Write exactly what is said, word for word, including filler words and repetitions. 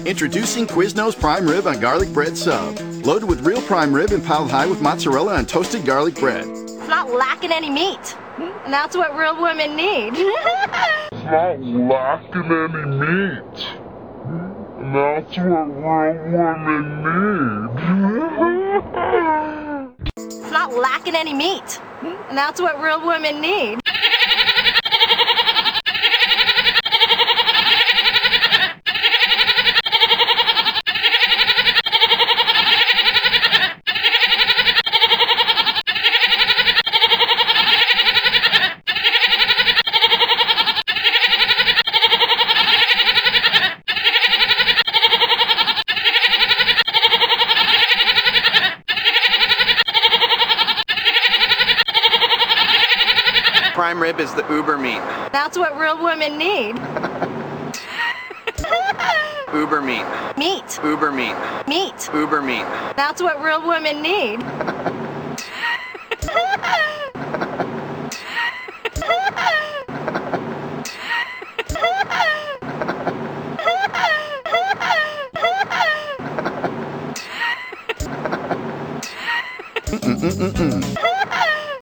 Introducing Quiznos Prime Rib on Garlic Bread Sub. Loaded with real prime rib and piled high with mozzarella and toasted garlic bread. It's not lacking any meat. And that's what real women need. It's not lacking any meat. And that's what real women need. It's not lacking any meat. And that's what real women need. Prime rib is the uber meat. That's what real women need. Uber meat. Meat. Uber meat. Meat. Uber meat. That's what real women need. Mm-mm-mm-mm.